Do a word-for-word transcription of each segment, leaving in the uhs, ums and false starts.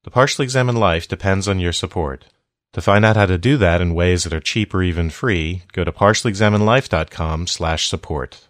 The Partially Examined Life depends on your support. To find out how to do that in ways that are cheap or even free, go to partially examined life dot com slash support.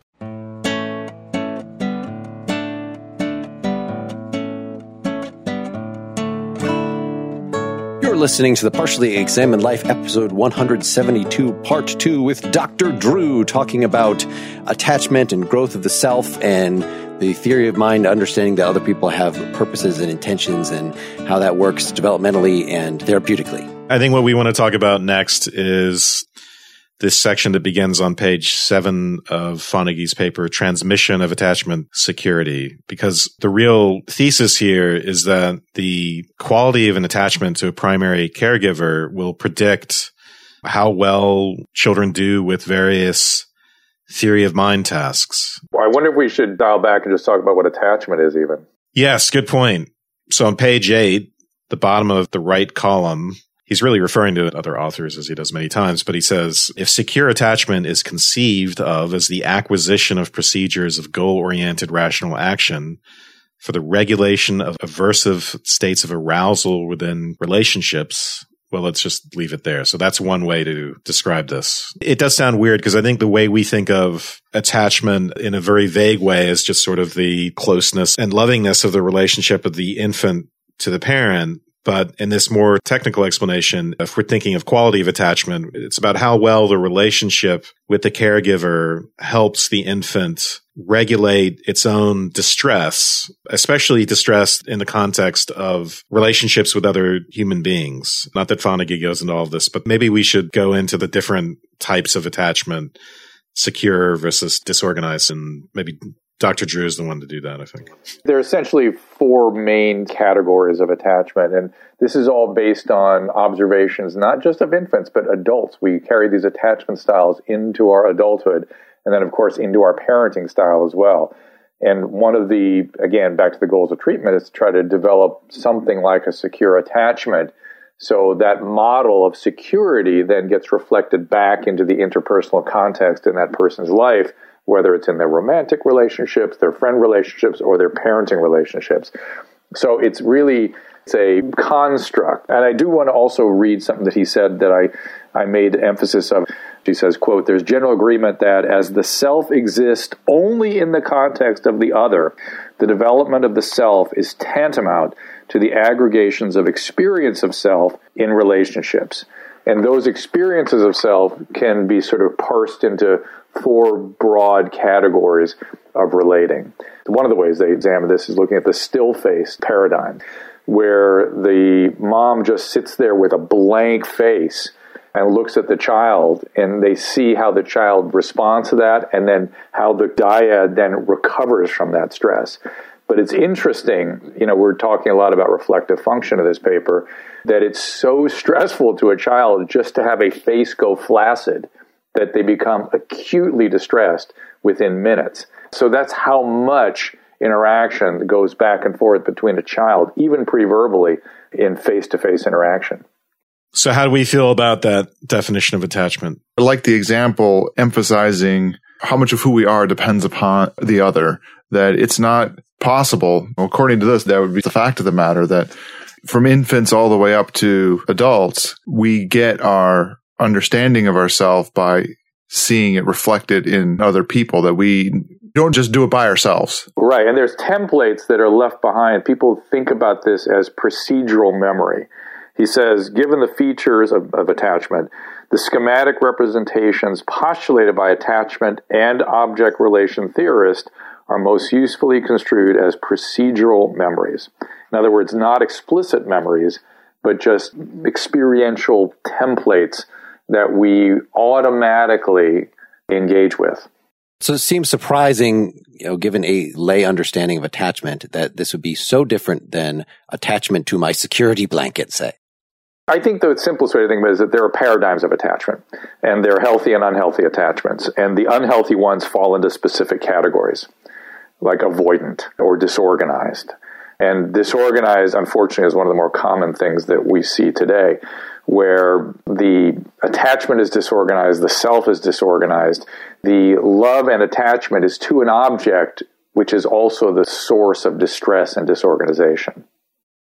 You're listening to the Partially Examined Life, episode one seventy-two, part two, with Doctor Drew, talking about attachment and growth of the self and the theory of mind, understanding that other people have purposes and intentions and how that works developmentally and therapeutically. I think what we want to talk about next is this section that begins on page seven of Fonagy's paper, Transmission of Attachment Security, because the real thesis here is that the quality of an attachment to a primary caregiver will predict how well children do with various theory of mind tasks. I wonder if we should dial back and just talk about what attachment is even. Yes, good point. So on page eight, the bottom of the right column, he's really referring to other authors, as he does many times, but he says, if secure attachment is conceived of as the acquisition of procedures of goal-oriented rational action for the regulation of aversive states of arousal within relationships, well, let's just leave it there. So that's one way to describe this. It does sound weird because I think the way we think of attachment in a very vague way is just sort of the closeness and lovingness of the relationship of the infant to the parent. But in this more technical explanation, if we're thinking of quality of attachment, it's about how well the relationship with the caregiver helps the infant regulate its own distress, especially distress in the context of relationships with other human beings. Not that Fonagy goes into all of this, but maybe we should go into the different types of attachment, secure versus disorganized, and maybe Doctor Drew is the one to do that, I think. There are essentially four main categories of attachment, and this is all based on observations, not just of infants, but adults. We carry these attachment styles into our adulthood, and then, of course, into our parenting style as well. And one of the, again, back to the goals of treatment, is to try to develop something like a secure attachment, so that model of security then gets reflected back into the interpersonal context in that person's life, whether it's in their romantic relationships, their friend relationships, or their parenting relationships. So it's really it's a construct. And I do want to also read something that he said that I, I made emphasis of. He says, quote, there's general agreement that as the self exists only in the context of the other, the development of the self is tantamount to the aggregations of experience of self in relationships. And those experiences of self can be sort of parsed into four broad categories of relating. One of the ways they examine this is looking at the still-face paradigm, where the mom just sits there with a blank face and looks at the child, and they see how the child responds to that, and then how the dyad then recovers from that stress. But it's interesting, you know, we're talking a lot about reflective function of this paper, that it's so stressful to a child just to have a face go flaccid that they become acutely distressed within minutes. So that's how much interaction goes back and forth between a child, even pre-verbally, in face-to-face interaction. So how do we feel about that definition of attachment? I like the example emphasizing how much of who we are depends upon the other, that it's not possible, according to this, that would be the fact of the matter, that from infants all the way up to adults, we get our understanding of ourselves by seeing it reflected in other people, that we don't just do it by ourselves. Right, and there's templates that are left behind. People think about this as procedural memory. He says, given the features of, of attachment, the schematic representations postulated by attachment and object relation theorists are most usefully construed as procedural memories. In other words, not explicit memories, but just experiential templates that we automatically engage with. So it seems surprising, you know, given a lay understanding of attachment, that this would be so different than attachment to my security blanket, say. I think the simplest way to think about it is that there are paradigms of attachment, and there are healthy and unhealthy attachments, and the unhealthy ones fall into specific categories, like avoidant or disorganized. And disorganized, unfortunately, is one of the more common things that we see today, where the attachment is disorganized, the self is disorganized, the love and attachment is to an object, which is also the source of distress and disorganization.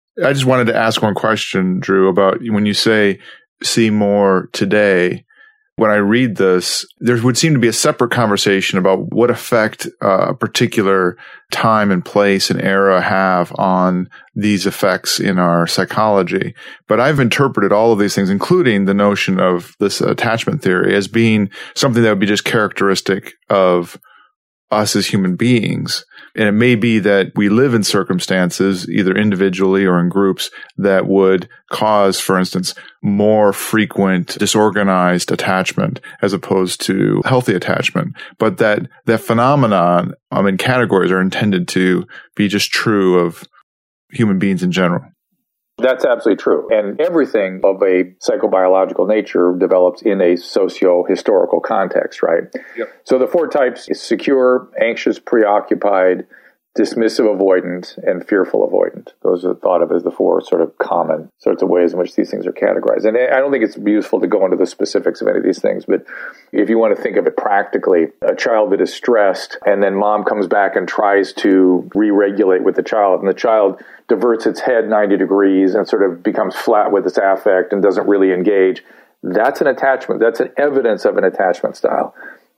I just wanted to ask one question, Drew, about when you say see more today. When I read this, there would seem to be a separate conversation about what effect uh, a particular time and place and era have on these effects in our psychology. But I've interpreted all of these things, including the notion of this attachment theory, as being something that would be just characteristic of us as human beings. And it may be that we live in circumstances, either individually or in groups, that would cause, for instance, more frequent disorganized attachment as opposed to healthy attachment. But that, that phenomenon, I mean, categories are intended to be just true of human beings in general. That's absolutely true. And everything of a psychobiological nature develops in a socio-historical context, right? Yep. So the four types is secure, anxious, preoccupied, dismissive avoidant, and fearful avoidant. Those are thought of as the four sort of common sorts of ways in which these things are categorized. And I don't think it's useful to go into the specifics of any of these things, but if you want to think of it practically, a child that is stressed and then mom comes back and tries to re-regulate with the child, and the child diverts its head ninety degrees and sort of becomes flat with its affect and doesn't really engage, that's an attachment. That's an evidence of an attachment style.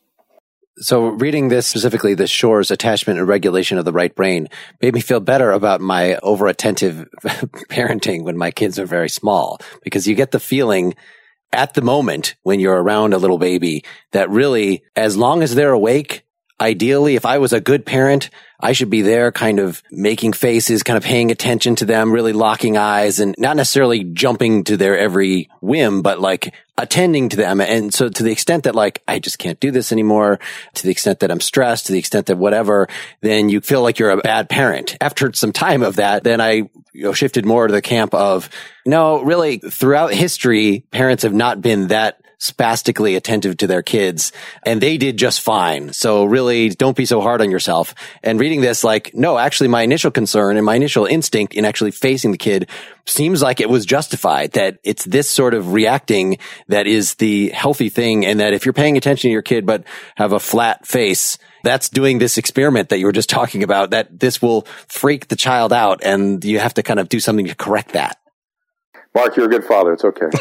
So reading this, specifically the Shor's attachment and regulation of the right brain, made me feel better about my over-attentive parenting when my kids are very small, because you get the feeling at the moment when you're around a little baby that really, as long as they're awake, ideally, if I was a good parent, I should be there kind of making faces, kind of paying attention to them, really locking eyes, and not necessarily jumping to their every whim, but like attending to them. And so to the extent that like, I just can't do this anymore, to the extent that I'm stressed, to the extent that whatever, then you feel like you're a bad parent. After some time of that, then I you know, shifted more to the camp of, no, really throughout history, parents have not been that spastically attentive to their kids, and they did just fine. So really don't be so hard on yourself. And reading this, like, no, actually my initial concern and my initial instinct in actually facing the kid seems like it was justified, that it's this sort of reacting that is the healthy thing. And that if you're paying attention to your kid, but have a flat face, that's doing this experiment that you were just talking about, that this will freak the child out. And you have to kind of do something to correct that. Mark, you're a good father. It's okay.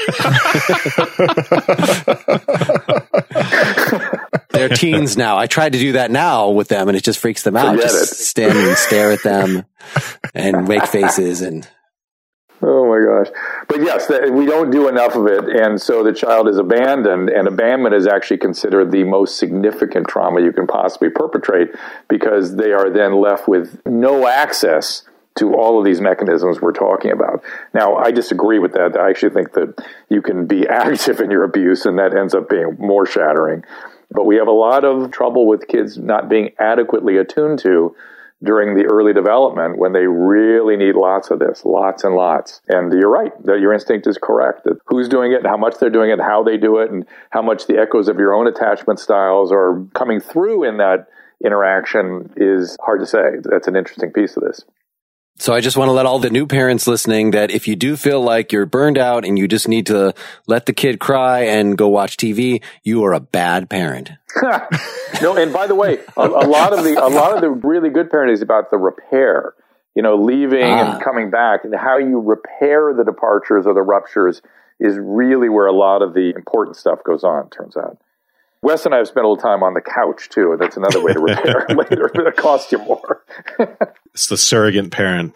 They're teens now. I tried to do that now with them, and it just freaks them out. Forget just it. stand and stare at them and make faces. And oh my gosh. But yes, we don't do enough of it. And so the child is abandoned, and abandonment is actually considered the most significant trauma you can possibly perpetrate, because they are then left with no access to all of these mechanisms we're talking about. Now, I disagree with that. I actually think that you can be active in your abuse, and that ends up being more shattering. But we have a lot of trouble with kids not being adequately attuned to during the early development, when they really need lots of this, lots and lots. And you're right, that your instinct is correct, that who's doing it, how much they're doing it, how they do it, and how much the echoes of your own attachment styles are coming through in that interaction is hard to say. That's an interesting piece of this. so I just want to let all the new parents listening that if you do feel like you're burned out and you just need to let the kid cry and go watch T V, you are a bad parent. No, and by the way, a, a lot of the a lot of the really good parenting is about the repair. You know, leaving ah. and coming back, and how you repair the departures or the ruptures is really where a lot of the important stuff goes on, it turns out. Wes and I have spent a little time on the couch, too, and that's another way to repair later, but it costs you more. It's the surrogate parent.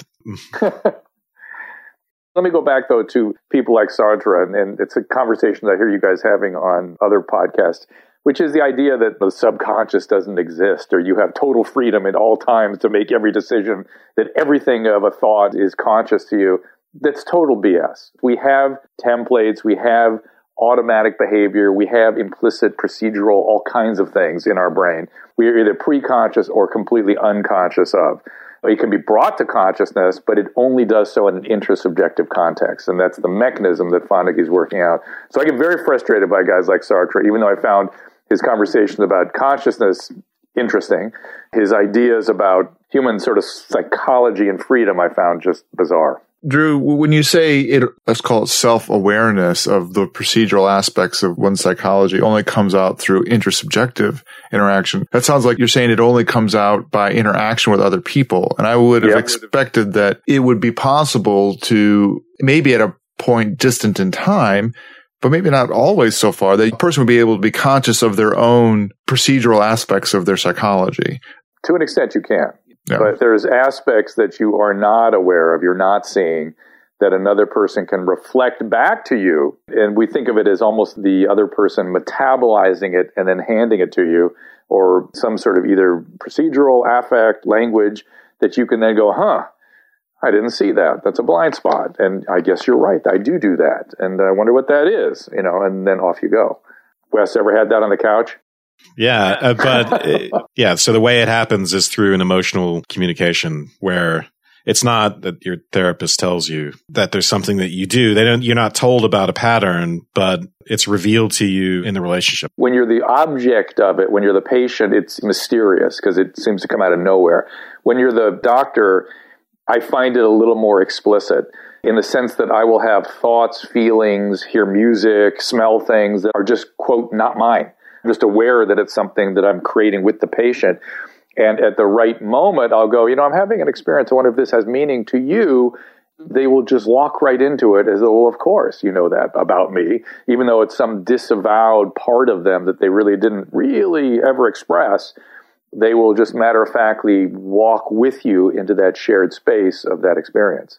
Let me go back, though, to people like Sartre, and, and it's a conversation that I hear you guys having on other podcasts, which is the idea that the subconscious doesn't exist, or you have total freedom at all times to make every decision, that everything of a thought is conscious to you. That's total B S. We have templates, we have automatic behavior, we have implicit procedural, all kinds of things in our brain. We are either pre-conscious or completely unconscious of. It can be brought to consciousness, but it only does so in an intersubjective context, and that's the mechanism that Fonagy is working out. So I get very frustrated by guys like Sartre, even though I found his conversations about consciousness interesting. His ideas about human sort of psychology and freedom I found just bizarre. Drew, when you say it, let's call it self-awareness of the procedural aspects of one's psychology only comes out through intersubjective interaction. That sounds like you're saying it only comes out by interaction with other people. And I would have yep. expected that it would be possible to, maybe at a point distant in time, but maybe not always so far, that a person would be able to be conscious of their own procedural aspects of their psychology. To an extent, you can. Yeah. But there's aspects that you are not aware of, you're not seeing, that another person can reflect back to you. And we think of it as almost the other person metabolizing it and then handing it to you, or some sort of either procedural, affect, language that you can then go, huh, I didn't see that. That's a blind spot. And I guess you're right. I do do that. And I wonder what that is, you know, and then off you go. Wes, ever had that on the couch? Yeah, uh, but uh, yeah, so the way it happens is through an emotional communication where it's not that your therapist tells you that there's something that you do. They don't, you're not told about a pattern, but it's revealed to you in the relationship. When you're the object of it, when you're the patient, it's mysterious because it seems to come out of nowhere. When you're the doctor, I find it a little more explicit in the sense that I will have thoughts, feelings, hear music, smell things that are just, quote, not mine. I'm just aware that it's something that I'm creating with the patient. And at the right moment, I'll go, you know, I'm having an experience. I wonder if this has meaning to you. They will just walk right into it as though, well, of course, you know that about me, even though it's some disavowed part of them that they really didn't really ever express. They will just matter-of-factly walk with you into that shared space of that experience.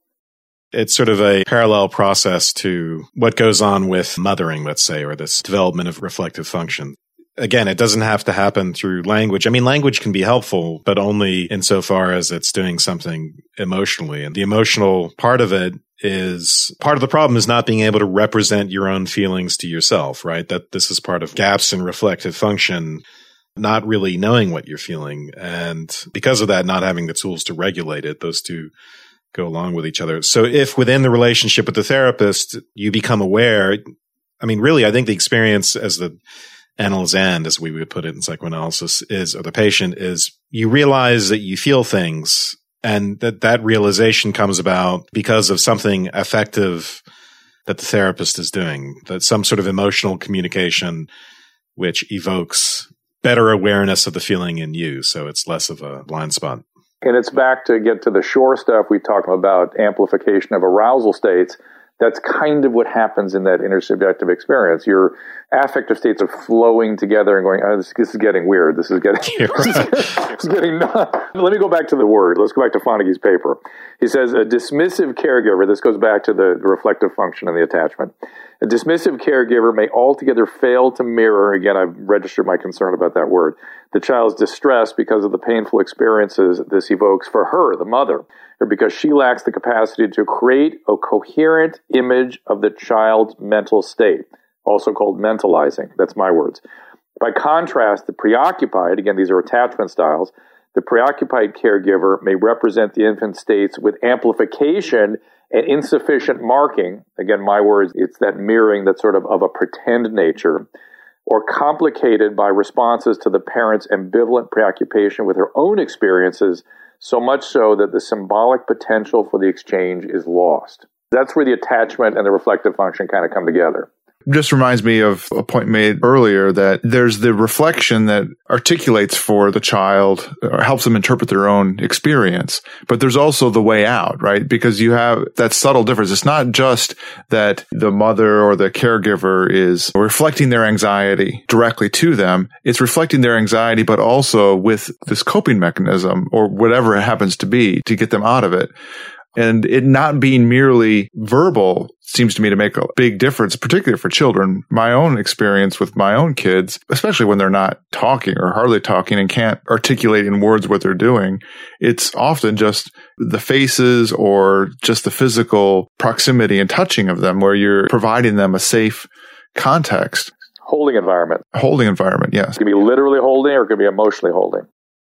It's sort of a parallel process to what goes on with mothering, let's say, or this development of reflective function. Again, it doesn't have to happen through language. I mean, language can be helpful, but only insofar as it's doing something emotionally. And the emotional part of it is, part of the problem is not being able to represent your own feelings to yourself, right? That this is part of gaps in reflective function, not really knowing what you're feeling. And because of that, not having the tools to regulate it, those two go along with each other. So if within the relationship with the therapist, you become aware, I mean, really, I think the experience as the analyst end, as we would put it in psychoanalysis, is, or the patient is, you realize that you feel things, and that that realization comes about because of something effective that the therapist is doing, that some sort of emotional communication which evokes better awareness of the feeling in you. So it's less of a blind spot. And it's back to get to the shore stuff we talked about, amplification of arousal states. That's kind of what happens in that intersubjective experience. Your affective states are flowing together and going, oh, this, this is getting weird. This is getting, this is getting, this is getting nuts. Let me go back to the word. Let's go back to Fonagy's paper. He says, a dismissive caregiver, this goes back to the reflective function and the attachment. A dismissive caregiver may altogether fail to mirror, again, I've registered my concern about that word, the child's distress because of the painful experiences this evokes for her, the mother, or because she lacks the capacity to create a coherent image of the child's mental state, also called mentalizing. That's my words. By contrast, the preoccupied, again, these are attachment styles, the preoccupied caregiver may represent the infant states with amplification and insufficient marking. Again, my words, it's that mirroring that's sort of of a pretend nature, or complicated by responses to the parent's ambivalent preoccupation with her own experiences, so much so that the symbolic potential for the exchange is lost. That's where the attachment and the reflective function kind of come together. Just reminds me of a point made earlier that there's the reflection that articulates for the child or helps them interpret their own experience. But there's also the way out, right? Because you have that subtle difference. It's not just that the mother or the caregiver is reflecting their anxiety directly to them. It's reflecting their anxiety, but also with this coping mechanism or whatever it happens to be to get them out of it. And it not being merely verbal seems to me to make a big difference, particularly for children. My own experience with my own kids, especially when they're not talking or hardly talking and can't articulate in words what they're doing, it's often just the faces or just the physical proximity and touching of them where you're providing them a safe context. Holding environment. Holding environment, yes. It can be literally holding or it can be emotionally holding.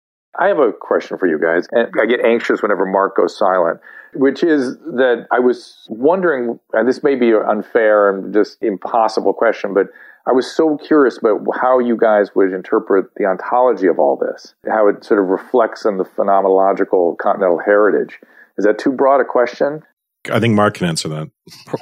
I have a question for you guys, and I get anxious whenever Mark goes silent, which is that I was wondering, and this may be an unfair and just impossible question, but I was so curious about how you guys would interpret the ontology of all this, how it sort of reflects on the phenomenological continental heritage. Is that too broad a question? I think Mark can answer that.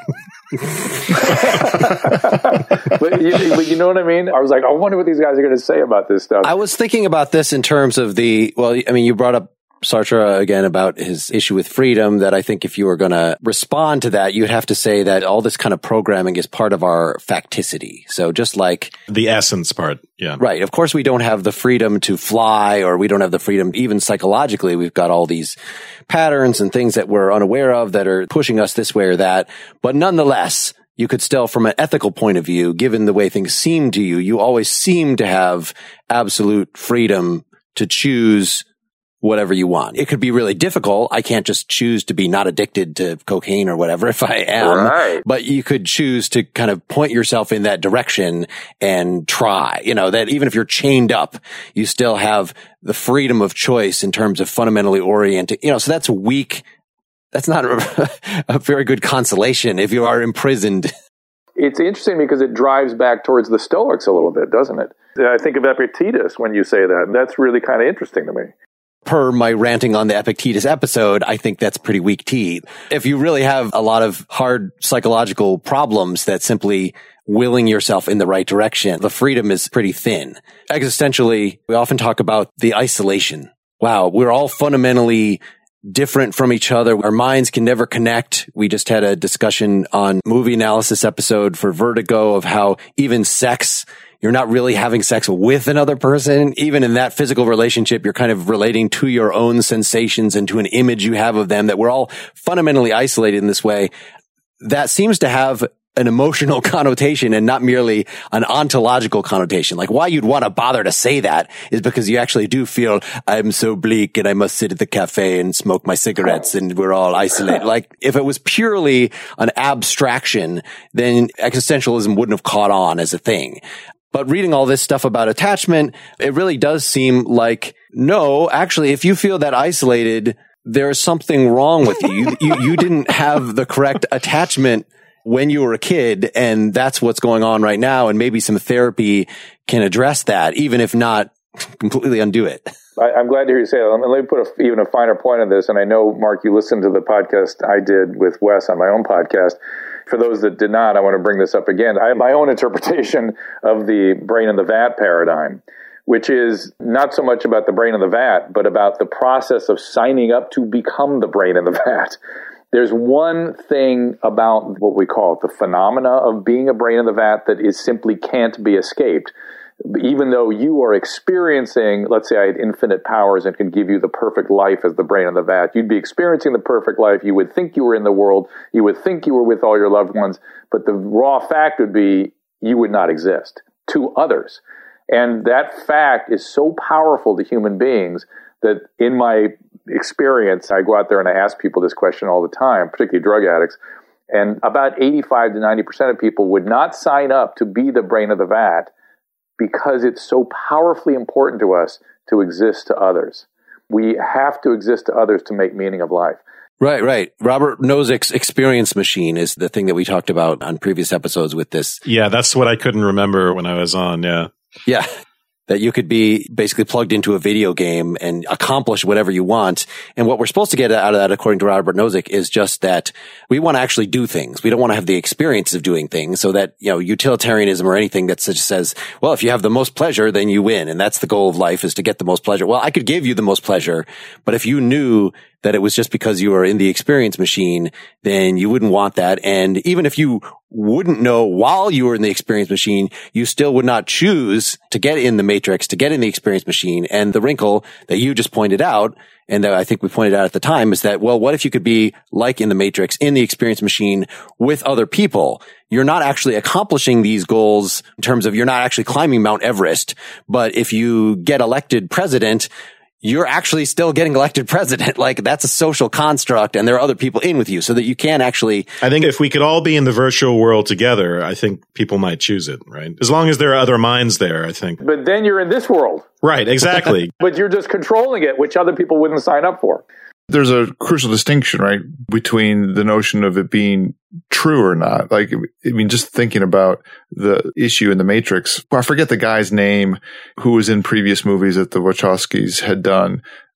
but, you, but you know what I mean? I was like, I wonder what these guys are going to say about this stuff. I was thinking about this in terms of the, well, I mean, you brought up Sartre again about his issue with freedom, that I think if you were going to respond to that, you'd have to say that all this kind of programming is part of our facticity. So just like the essence part. Yeah. Right. Of course, we don't have the freedom to fly, or we don't have the freedom, even psychologically, we've got all these patterns and things that we're unaware of that are pushing us this way or that. But nonetheless, you could still, from an ethical point of view, given the way things seem to you, you always seem to have absolute freedom to choose whatever you want. It could be really difficult. I can't just choose to be not addicted to cocaine or whatever if I am. Right. But you could choose to kind of point yourself in that direction and try. You know, that even if you're chained up, you still have the freedom of choice in terms of fundamentally oriented. You know, so that's weak. That's not a, a very good consolation if you are imprisoned. It's interesting because it drives back towards the Stoics a little bit, doesn't it? I think of Epictetus when you say that. That's really kind of interesting to me. Per my ranting on the Epictetus episode, I think that's pretty weak tea. If you really have a lot of hard psychological problems, that simply willing yourself in the right direction, the freedom is pretty thin. Existentially, we often talk about the isolation. Wow, we're all fundamentally different from each other. Our minds can never connect. We just had a discussion on movie analysis episode for Vertigo of how even sex, you're not really having sex with another person. Even in that physical relationship, you're kind of relating to your own sensations and to an image you have of them, that we're all fundamentally isolated in this way. That seems to have an emotional connotation and not merely an ontological connotation. Like, why you'd want to bother to say that is because you actually do feel, I'm so bleak and I must sit at the cafe and smoke my cigarettes and we're all isolated. Like, if it was purely an abstraction, then existentialism wouldn't have caught on as a thing. But reading all this stuff about attachment, it really does seem like, no, actually, if you feel that isolated, there's something wrong with you. You, you, you didn't have the correct attachment when you were a kid, and that's what's going on right now. And maybe some therapy can address that, even if not completely undo it. I, I'm glad to hear you say that. Let me, let me put a, even a finer point on this. And I know, Mark, you listened to the podcast I did with Wes on my own podcast. For those that did not, I want to bring this up again. I have my own interpretation of the brain in the vat paradigm, which is not so much about the brain in the vat, but about the process of signing up to become the brain in the vat. There's one thing about what we call it, the phenomena of being a brain in the vat, that is simply can't be escaped. Even though you are experiencing, let's say I had infinite powers and could give you the perfect life as the brain in the vat, you'd be experiencing the perfect life. You would think you were in the world. You would think you were with all your loved ones. But the raw fact would be you would not exist to others. And that fact is so powerful to human beings that in my experience, I go out there and I ask people this question all the time, particularly drug addicts. And about eighty-five to ninety percent of people would not sign up to be the brain of the vat because it's so powerfully important to us to exist to others. We have to exist to others to make meaning of life. Right, right. Robert Nozick's experience machine is the thing that we talked about on previous episodes with this. Yeah, that's what I couldn't remember when I was on, yeah. Yeah. That you could be basically plugged into a video game and accomplish whatever you want. And what we're supposed to get out of that, according to Robert Nozick, is just that we want to actually do things. We don't want to have the experience of doing things, so that, you know, utilitarianism or anything that just says, well, if you have the most pleasure, then you win. And that's the goal of life, is to get the most pleasure. Well, I could give you the most pleasure, but if you knew that it was just because you were in the experience machine, then you wouldn't want that. And even if you wouldn't know while you were in the experience machine, you still would not choose to get in the matrix, to get in the experience machine. And the wrinkle that you just pointed out, and that I think we pointed out at the time, is that, well, what if you could be like in the matrix, in the experience machine with other people? You're not actually accomplishing these goals in terms of, you're not actually climbing Mount Everest. But if you get elected president, you're actually still getting elected president. Like, that's a social construct, and there are other people in with you, so that you can actually. I think if we could all be in the virtual world together, I think people might choose it, right? As long as there are other minds there, I think. But then you're in this world. Right, exactly. But you're just controlling it, which other people wouldn't sign up for. There's a crucial distinction, right, between the notion of it being true or not. Like, I mean, just thinking about the issue in the Matrix, I forget the guy's name who was in previous movies that the Wachowskis had done.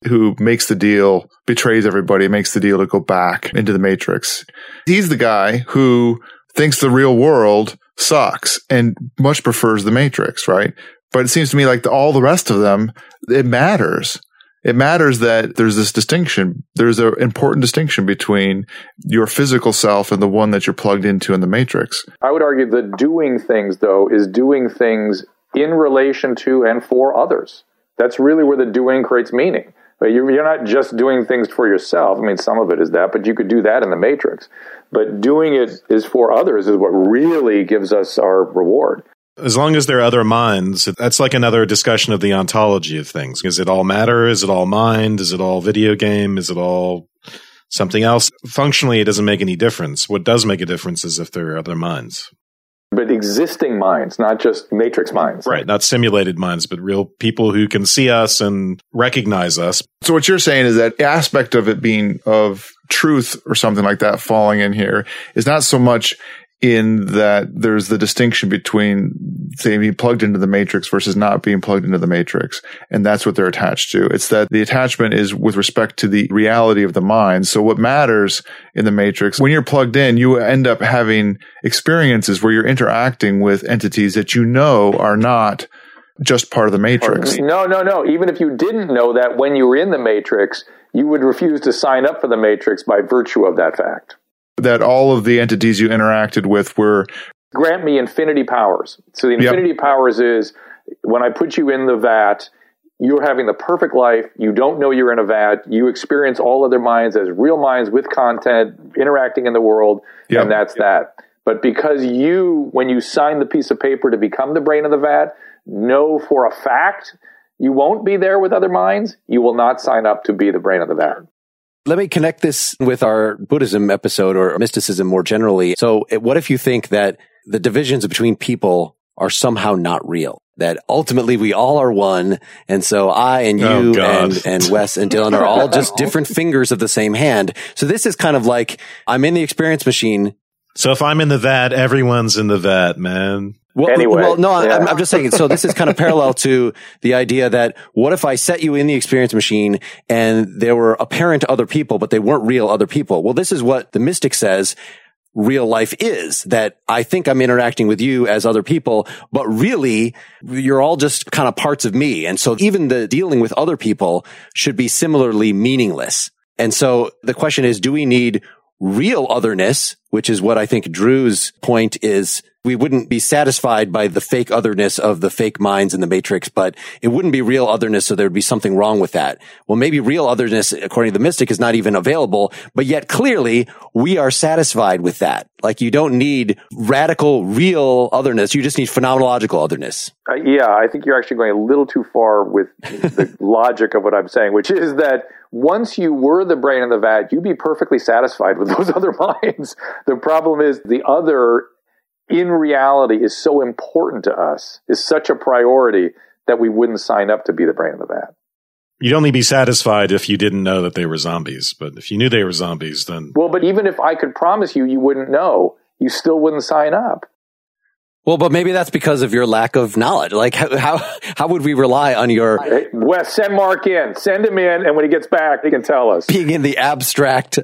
who makes the deal, betrays everybody, makes the deal to go back into the Matrix. He's the guy who thinks the real world sucks and much prefers the Matrix, right? But it seems to me like the, all the rest of them, it matters. It matters that there's this distinction. There's an important distinction between your physical self and the one that you're plugged into in the Matrix. I would argue that doing things, though, is doing things in relation to and for others. That's really where the doing creates meaning. But you're, you're not just doing things for yourself. I mean, some of it is that, but you could do that in the Matrix. But doing it is for others is what really gives us our reward. As long as there are other minds, that's like another discussion of the ontology of things. Is it all matter? Is it all mind? Is it all video game? Is it all something else? Functionally, it doesn't make any difference. What does make a difference is if there are other minds. But existing minds, not just Matrix minds. Right, not simulated minds, but real people who can see us and recognize us. So what you're saying is that aspect of it being of truth or something like that falling in here is not so much in that there's the distinction between, say, being plugged into the Matrix versus not being plugged into the Matrix. And that's what they're attached to. It's that the attachment is with respect to the reality of the mind. So what matters in the Matrix, when you're plugged in, you end up having experiences where you're interacting with entities that you know are not just part of the Matrix. No, no, no. Even if you didn't know that when you were in the Matrix, you would refuse to sign up for the Matrix by virtue of that fact. That all of the entities you interacted with were... Grant me infinity powers. So the infinity yep. powers is, when I put you in the vat, you're having the perfect life. You don't know you're in a vat. You experience all other minds as real minds with content, interacting in the world, yep. and that's yep. that. But because you, when you sign the piece of paper to become the brain of the vat, know for a fact you won't be there with other minds, you will not sign up to be the brain of the vat. Let me connect this with our Buddhism episode or mysticism more generally. So what if you think that the divisions between people are somehow not real? That ultimately we all are one. And so I and you oh, and, and Wes and Dylan are all just different fingers of the same hand. So this is kind of like, I'm in the experience machine. So if I'm in the vat, everyone's in the vat, man. Well, anyway, well, no, yeah. I'm, I'm just saying, so this is kind of parallel to the idea that what if I set you in the experience machine and there were apparent other people, but they weren't real other people? Well, this is what the mystic says real life is, that I think I'm interacting with you as other people, but really you're all just kind of parts of me. And so even the dealing with other people should be similarly meaningless. And so the question is, do we need real otherness, which is what I think Drew's point is. We wouldn't be satisfied by the fake otherness of the fake minds in the Matrix, but it wouldn't be real otherness, so there'd be something wrong with that. Well, maybe real otherness, according to the mystic, is not even available, but yet clearly we are satisfied with that. Like, you don't need radical, real otherness. You just need phenomenological otherness. Uh, yeah, I think you're actually going a little too far with the logic of what I'm saying, which is that once you were the brain in the vat, you'd be perfectly satisfied with those other minds. The problem is the other, in reality, is so important to us, is such a priority that we wouldn't sign up to be the brain in the vat. You'd only be satisfied if you didn't know that they were zombies. But if you knew they were zombies, then... Well, but even if I could promise you, you wouldn't know. You still wouldn't sign up. Well, but maybe that's because of your lack of knowledge. Like, how how, how would we rely on your... Hey, Wes, send Mark in. Send him in, and when he gets back, he can tell us. Being in the abstract...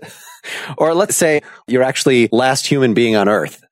Or let's say you're actually last human being on Earth.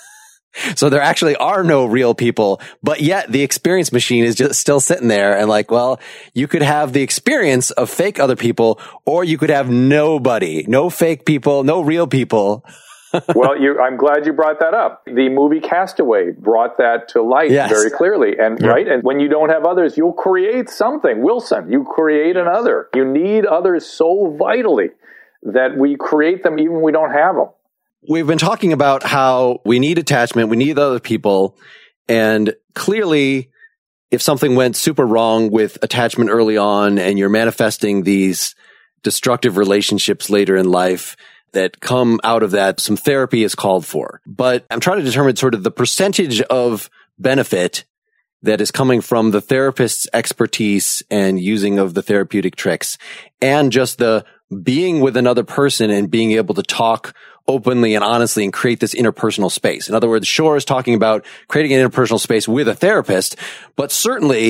So there actually are no real people, but yet the experience machine is just still sitting there, and like, well, you could have the experience of fake other people, or you could have nobody, no fake people, no real people. Well, you, I'm glad you brought that up. The movie Castaway brought that to light yes. very clearly. And yeah. right, and when you don't have others, you'll create something. Wilson, you create another. You need others so vitally that we create them even when we don't have them. We've been talking about how we need attachment, we need other people, and clearly, if something went super wrong with attachment early on and you're manifesting these destructive relationships later in life that come out of that, some therapy is called for. But I'm trying to determine sort of the percentage of benefit that is coming from the therapist's expertise and using of the therapeutic tricks, and just the being with another person and being able to talk openly and honestly and create this interpersonal space. In other words, Shore is talking about creating an interpersonal space with a therapist, but certainly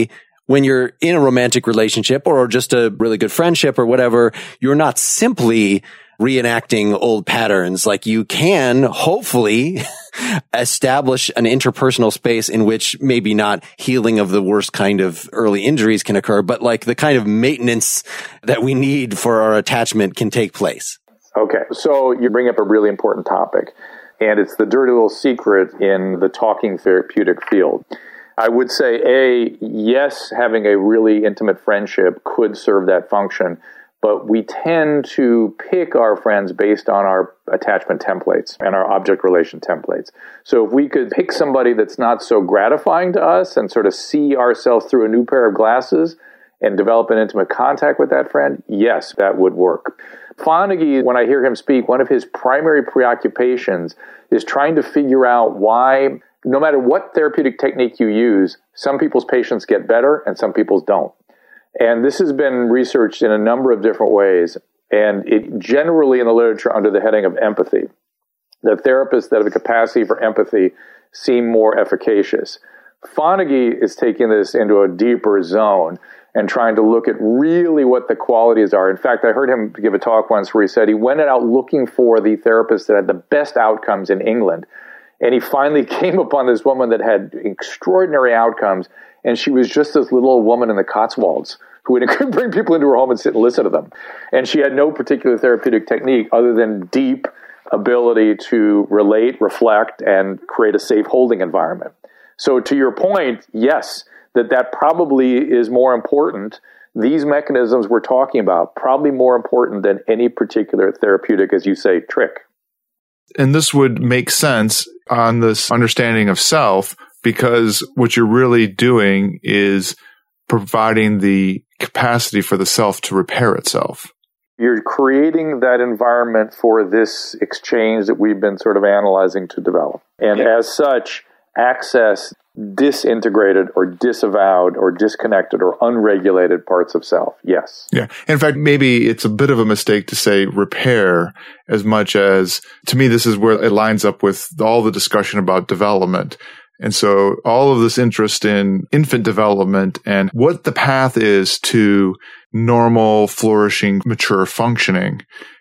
when you're in a romantic relationship or just a really good friendship or whatever, you're not simply reenacting old patterns. Like you can hopefully establish an interpersonal space in which maybe not healing of the worst kind of early injuries can occur, but like the kind of maintenance that we need for our attachment can take place. Okay, so you bring up a really important topic, and it's the dirty little secret in the talking therapeutic field. I would say, A, yes, having a really intimate friendship could serve that function, but we tend to pick our friends based on our attachment templates and our object relation templates. So if we could pick somebody that's not so gratifying to us and sort of see ourselves through a new pair of glasses and develop an intimate contact with that friend, yes, that would work. Fonagy, when I hear him speak, one of his primary preoccupations is trying to figure out why, no matter what therapeutic technique you use, some people's patients get better and some people's don't. And this has been researched in a number of different ways, and it generally in the literature under the heading of empathy. The therapists that have a capacity for empathy seem more efficacious. Fonagy is taking this into a deeper zone and trying to look at really what the qualities are. In fact, I heard him give a talk once where he said he went out looking for the therapist that had the best outcomes in England. And he finally came upon this woman that had extraordinary outcomes, and she was just this little old woman in the Cotswolds who would bring people into her home and sit and listen to them. And she had no particular therapeutic technique other than deep ability to relate, reflect, and create a safe holding environment. So to your point, yes, that that probably is more important. These mechanisms we're talking about, probably more important than any particular therapeutic, as you say, trick. And this would make sense on this understanding of self, because what you're really doing is providing the capacity for the self to repair itself. You're creating that environment for this exchange that we've been sort of analyzing to develop. And yeah. as such, access disintegrated or disavowed or disconnected or unregulated parts of self. Yes. Yeah. In fact, maybe it's a bit of a mistake to say repair as much as, to me, this is where it lines up with all the discussion about development. And so all of this interest in infant development and what the path is to normal, flourishing, mature functioning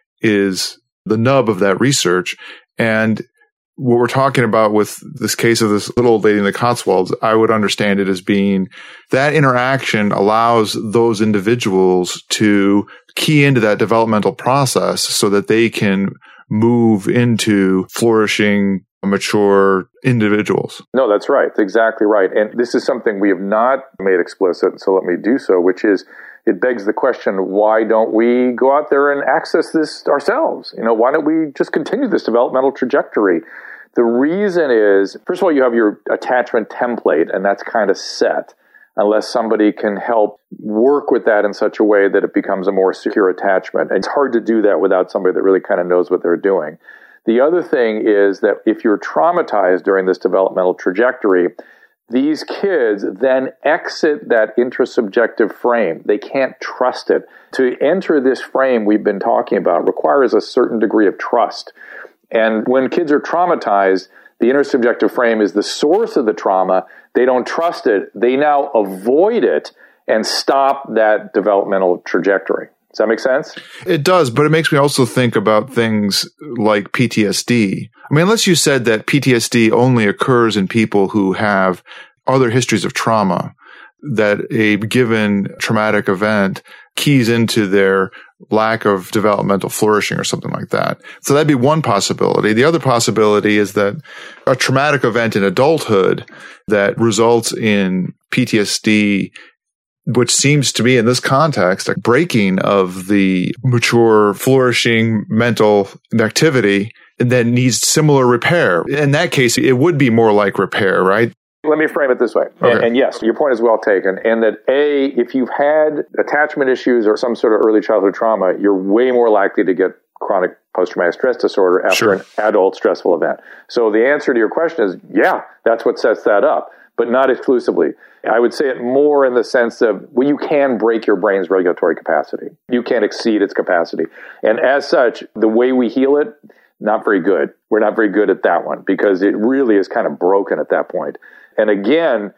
is the nub of that research. And what we're talking about with this case of this little old lady in the Cotswolds, I would understand it as being that interaction allows those individuals to key into that developmental process so that they can move into flourishing, mature individuals. No, that's right. That's exactly right. And this is something we have not made explicit, so let me do so, which is it begs the question, why don't we go out there and access this ourselves? You know, why don't we just continue this developmental trajectory? The reason is, first of all, you have your attachment template, and that's kind of set, unless somebody can help work with that in such a way that it becomes a more secure attachment. And it's hard to do that without somebody that really kind of knows what they're doing. The other thing is that if you're traumatized during this developmental trajectory, these kids then exit that intrasubjective frame. They can't trust it. To enter this frame we've been talking about requires a certain degree of trust. And when kids are traumatized, the intersubjective frame is the source of the trauma. They don't trust it. They now avoid it and stop that developmental trajectory. Does that make sense? It does, but it makes me also think about things like P T S D. I mean, unless you said that P T S D only occurs in people who have other histories of trauma, that a given traumatic event keys into their lack of developmental flourishing or something like that. So that'd be one possibility. The other possibility is that a traumatic event in adulthood that results in P T S D, which seems to be in this context, a breaking of the mature, flourishing mental activity that needs similar repair. In that case, it would be more like repair, right? Let me frame it this way. Okay. And, and yes, your point is well taken. And that A, if you've had attachment issues or some sort of early childhood trauma, you're way more likely to get chronic post-traumatic stress disorder after sure. an adult stressful event. So the answer to your question is, yeah, that's what sets that up, but not exclusively. I would say it more in the sense of, well, you can break your brain's regulatory capacity. You can exceed its capacity. And as such, the way we heal it, not very good. We're not very good at that one because it really is kind of broken at that point. And again,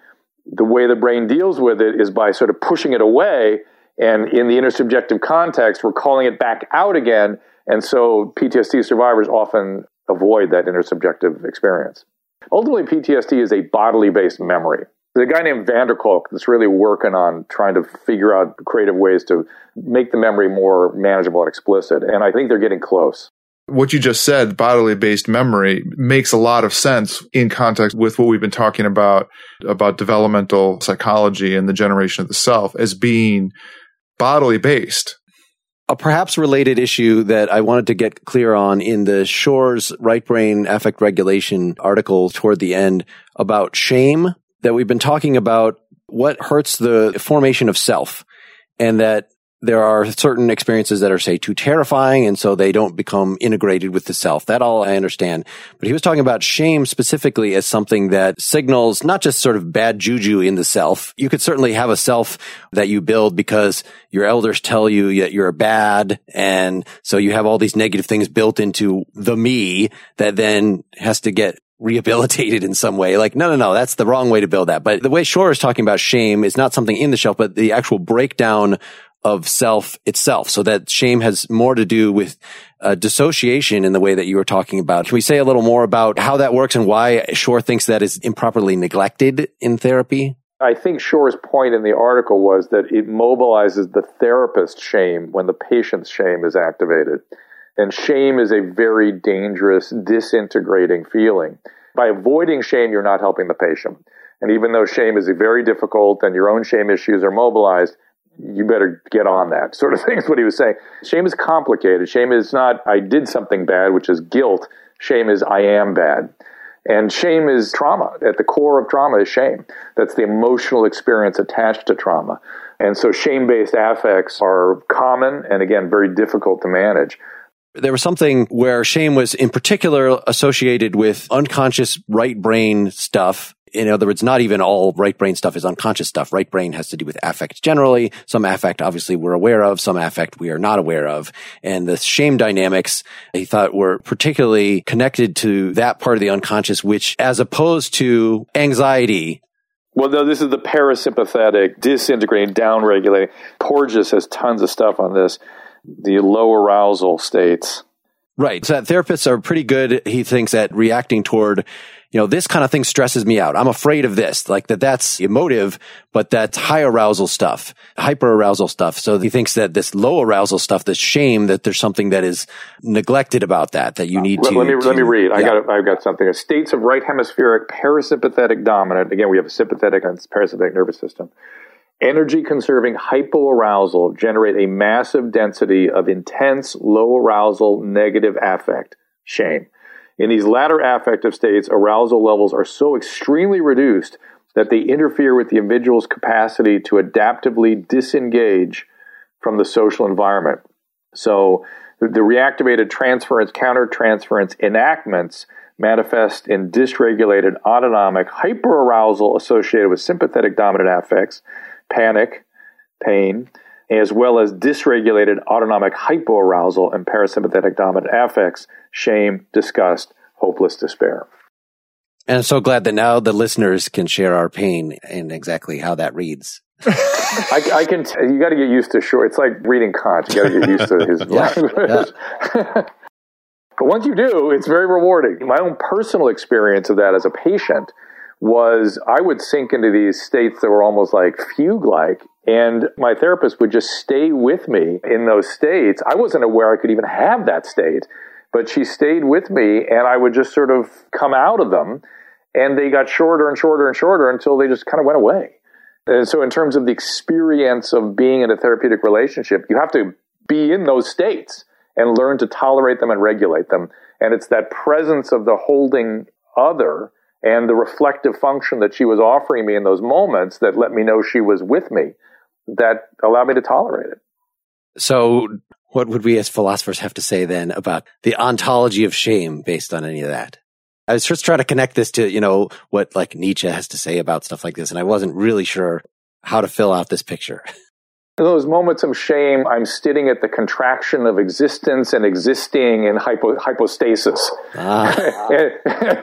the way the brain deals with it is by sort of pushing it away. And in the intersubjective context, we're calling it back out again. And so P T S D survivors often avoid that intersubjective experience. Ultimately, P T S D is a bodily-based memory. There's a guy named van der Kolk that's really working on trying to figure out creative ways to make the memory more manageable and explicit. And I think they're getting close. What you just said, bodily-based memory, makes a lot of sense in context with what we've been talking about, about developmental psychology and the generation of the self as being bodily-based. A perhaps related issue that I wanted to get clear on in the Shore's right brain affect regulation article toward the end about shame, that we've been talking about what hurts the formation of self, and that there are certain experiences that are, say, too terrifying, and so they don't become integrated with the self. That all I understand. But he was talking about shame specifically as something that signals not just sort of bad juju in the self. You could certainly have a self that you build because your elders tell you that you're bad, and so you have all these negative things built into the me that then has to get rehabilitated in some way. Like, no, no, no, that's the wrong way to build that. But the way Shore is talking about shame is not something in the self, but the actual breakdown of self itself. So that shame has more to do with uh, dissociation in the way that you were talking about. Can we say a little more about how that works and why Shore thinks that is improperly neglected in therapy? I think Shore's point in the article was that it mobilizes the therapist's shame when the patient's shame is activated. And shame is a very dangerous, disintegrating feeling. By avoiding shame, you're not helping the patient. And even though shame is very difficult and your own shame issues are mobilized, you better get on that sort of thing is what he was saying. Shame is complicated. Shame is not, I did something bad, which is guilt. Shame is, I am bad. And shame is trauma. At the core of trauma is shame. That's the emotional experience attached to trauma. And so shame-based affects are common and, again, very difficult to manage. There was something where shame was in particular associated with unconscious right brain stuff. In other words, not even all right brain stuff is unconscious stuff. Right brain has to do with affect generally. Some affect, obviously, we're aware of. Some affect we are not aware of. And the shame dynamics, he thought, were particularly connected to that part of the unconscious, which, as opposed to anxiety. Well, no, this is the parasympathetic, disintegrating, downregulating. Porges has tons of stuff on this. The low arousal states. Right. So therapists are pretty good, he thinks, at reacting toward, you know, this kind of thing stresses me out. I'm afraid of this. Like that that's emotive, but that's high arousal stuff, hyper arousal stuff. So he thinks that this low arousal stuff, this shame, that there's something that is neglected about that, that you need uh, to. Let me, to, let me read. Yeah. I got, I've got something. States of right hemispheric parasympathetic dominant. Again, we have a sympathetic and parasympathetic nervous system. Energy-conserving hypoarousal generate a massive density of intense, low-arousal, negative affect, shame. In these latter affective states, arousal levels are so extremely reduced that they interfere with the individual's capacity to adaptively disengage from the social environment. So the reactivated transference, countertransference enactments manifest in dysregulated autonomic hyperarousal associated with sympathetic dominant affects, panic, pain, as well as dysregulated autonomic hypoarousal and parasympathetic dominant affects, shame, disgust, hopeless despair. And I'm so glad that now the listeners can share our pain and exactly how that reads. I, I can. T- you got to get used to Shore. It's like reading Kant. You got to get used to his yeah, language. Yeah. But once you do, it's very rewarding. My own personal experience of that as a patient was I would sink into these states that were almost like fugue-like, and my therapist would just stay with me in those states. I wasn't aware I could even have that state, but she stayed with me, and I would just sort of come out of them, and they got shorter and shorter and shorter until they just kind of went away. And so in terms of the experience of being in a therapeutic relationship, you have to be in those states and learn to tolerate them and regulate them. And it's that presence of the holding other and the reflective function that she was offering me in those moments that let me know she was with me that allowed me to tolerate it. So what would we as philosophers have to say then about the ontology of shame based on any of that? I was just trying to connect this to, you know, what like Nietzsche has to say about stuff like this, and I wasn't really sure how to fill out this picture. In those moments of shame, I'm sitting at the contraction of existence and existing in hypo, hypostasis. Ah.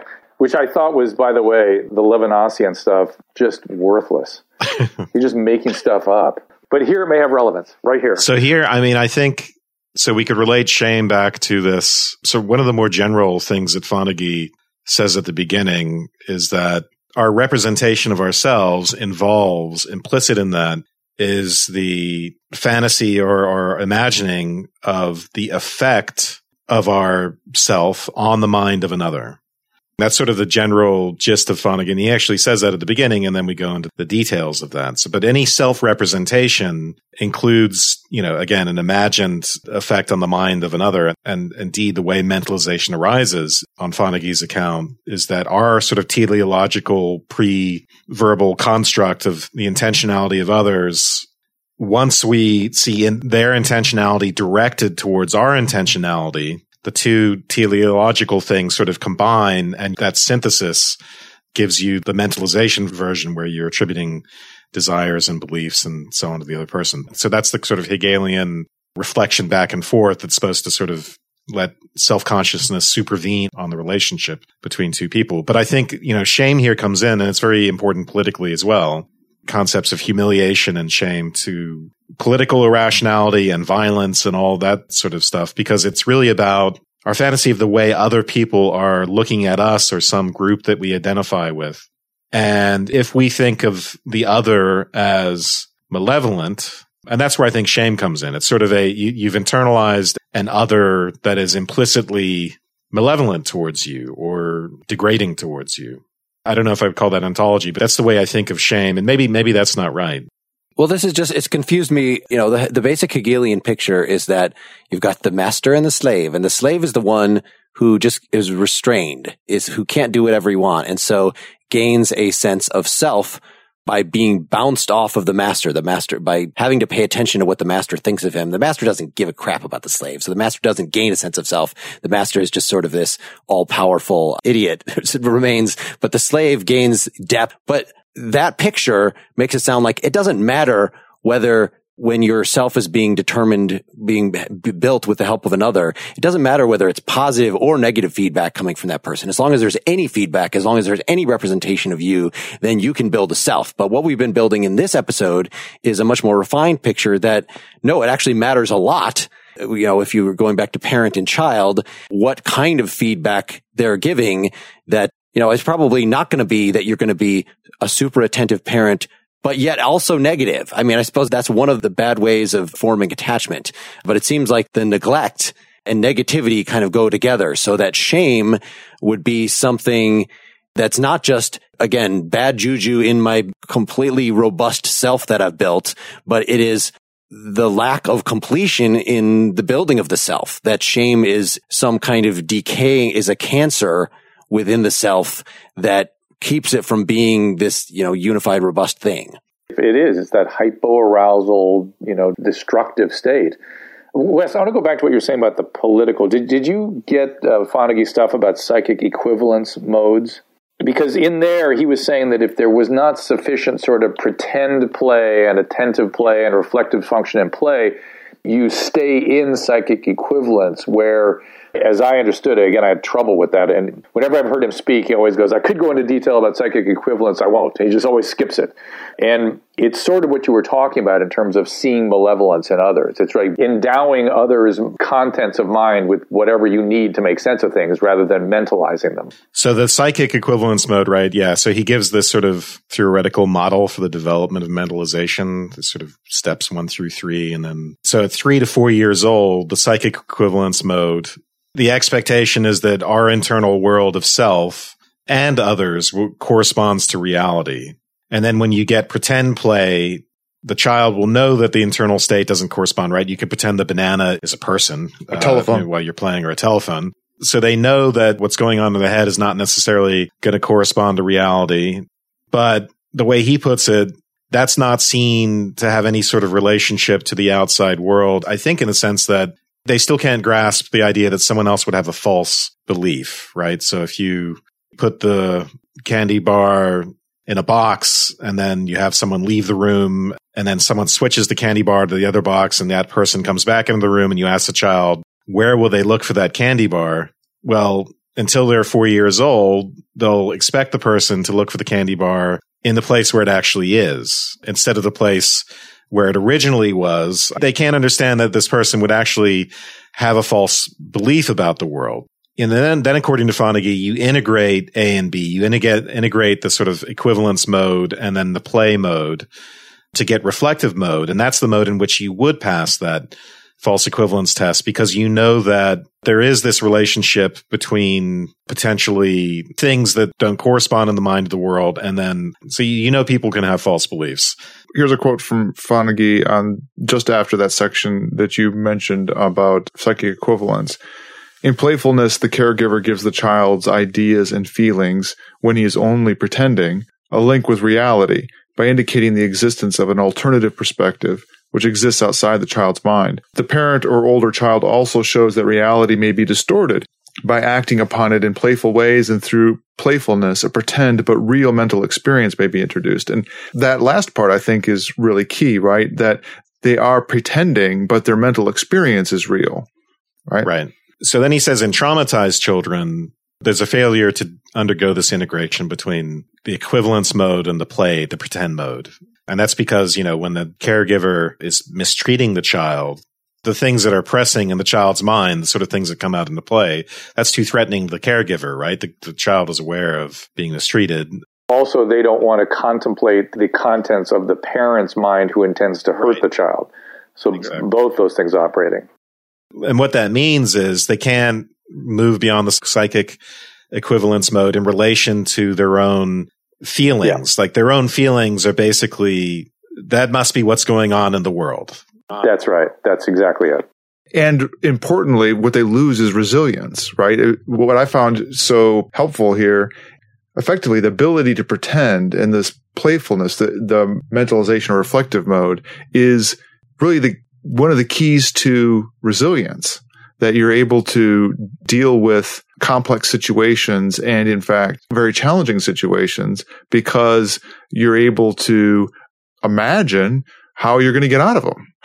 Which I thought was, by the way, the Levinasian stuff, just worthless. You're just making stuff up. But here it may have relevance, right here. So here, I mean, I think, so we could relate shame back to this. So one of the more general things that Fonagy says at the beginning is that our representation of ourselves involves, implicit in that, is the fantasy or, or imagining of the effect of our self on the mind of another. That's sort of the general gist of Fonagy. And he actually says that at the beginning, and then we go into the details of that. So, but any self-representation includes, you know, again, an imagined effect on the mind of another. And indeed, the way mentalization arises on Fonagy's account is that our sort of teleological pre-verbal construct of the intentionality of others, once we see in their intentionality directed towards our intentionality, the two teleological things sort of combine, and that synthesis gives you the mentalization version where you're attributing desires and beliefs and so on to the other person. So that's the sort of Hegelian reflection back and forth that's supposed to sort of let self-consciousness supervene on the relationship between two people. But I think, you know, shame here comes in, and it's very important politically as well. Concepts of humiliation and shame to political irrationality and violence and all that sort of stuff, because it's really about our fantasy of the way other people are looking at us or some group that we identify with. And if we think of the other as malevolent, and that's where I think shame comes in. It's sort of a, you, you've internalized an other that is implicitly malevolent towards you or degrading towards you. I don't know if I would call that ontology, but that's the way I think of shame. And maybe, maybe that's not right. Well, this is just, it's confused me. You know, the, the basic Hegelian picture is that you've got the master and the slave, and the slave is the one who just is restrained, is who can't do whatever he wants, and so gains a sense of self by being bounced off of the master, the master, by having to pay attention to what the master thinks of him. The master doesn't give a crap about the slave. So the master doesn't gain a sense of self. The master is just sort of this all-powerful idiot who remains, but the slave gains depth. But that picture makes it sound like it doesn't matter whether when your self is being determined, being b- built with the help of another, it doesn't matter whether it's positive or negative feedback coming from that person. As long as there's any feedback, as long as there's any representation of you, then you can build a self. But what we've been building in this episode is a much more refined picture that, no, it actually matters a lot. You know, if you were going back to parent and child, what kind of feedback they're giving, that, you know, it's probably not going to be that you're going to be a super attentive parent, but yet also negative. I mean, I suppose that's one of the bad ways of forming attachment. But it seems like the neglect and negativity kind of go together, so that shame would be something that's not just, again, bad juju in my completely robust self that I've built, but it is the lack of completion in the building of the self. That shame is some kind of decay, is a cancer within the self that keeps it from being this, you know, unified, robust thing. It is. It's that hypoarousal, you know, destructive state. Wes, I want to go back to what you're saying about the political. Did did you get uh, Fonagy's stuff about psychic equivalence modes? Because in there, he was saying that if there was not sufficient sort of pretend play and attentive play and reflective function in play, you stay in psychic equivalence where, as I understood it, again, I had trouble with that. And whenever I've heard him speak, he always goes, I could go into detail about psychic equivalence. I won't. He just always skips it. And it's sort of what you were talking about in terms of seeing malevolence in others. It's right, endowing others' contents of mind with whatever you need to make sense of things rather than mentalizing them. So the psychic equivalence mode, right? Yeah. So he gives this sort of theoretical model for the development of mentalization, the sort of steps one through three. And then, so at three to four years old, the psychic equivalence mode, the expectation is that our internal world of self and others w- corresponds to reality. And then when you get pretend play, the child will know that the internal state doesn't correspond, right? You can pretend the banana is a person, a telephone, uh, while you're playing, or a telephone. So they know that what's going on in the head is not necessarily going to correspond to reality. But the way he puts it, that's not seen to have any sort of relationship to the outside world. I think in the sense that they still can't grasp the idea that someone else would have a false belief, right? So if you put the candy bar in a box and then you have someone leave the room and then someone switches the candy bar to the other box and that person comes back into the room and you ask the child, where will they look for that candy bar? Well, until they're four years old, they'll expect the person to look for the candy bar in the place where it actually is, instead of the place where it originally was. They can't understand that this person would actually have a false belief about the world. And then, then according to Fonagy, you integrate A and B. You integrate, integrate the sort of equivalence mode and then the play mode to get reflective mode. And that's the mode in which you would pass that false equivalence test, because you know that there is this relationship between potentially things that don't correspond in the mind of the world. And then, so you know people can have false beliefs. Here's a quote from Fonagy on just after that section that you mentioned about psychic equivalence. In playfulness, the caregiver gives the child's ideas and feelings, when he is only pretending, a link with reality by indicating the existence of an alternative perspective which exists outside the child's mind. The parent or older child also shows that reality may be distorted by acting upon it in playful ways, and through playfulness, a pretend but real mental experience may be introduced. And that last part, I think, is really key, right? That they are pretending, but their mental experience is real, right? Right. So then he says in traumatized children, there's a failure to undergo this integration between the equivalence mode and the play, the pretend mode. And that's because, you know, when the caregiver is mistreating the child, the things that are pressing in the child's mind, the sort of things that come out in the play, that's too threatening to the caregiver, right? The, the child is aware of being mistreated. Also, they don't want to contemplate the contents of the parent's mind who intends to hurt right. the child. So exactly. both those things operating. And what that means is they can't move beyond the psychic equivalence mode in relation to their own feelings. Yeah. Like their own feelings are basically, that must be what's going on in the world. That's right. That's exactly it. And importantly, what they lose is resilience, right? It, what I found so helpful here, effectively, the ability to pretend and this playfulness, the, the mentalization or reflective mode, is really the one of the keys to resilience, that you're able to deal with complex situations and, in fact, very challenging situations, because you're able to imagine how you're going to get out of them.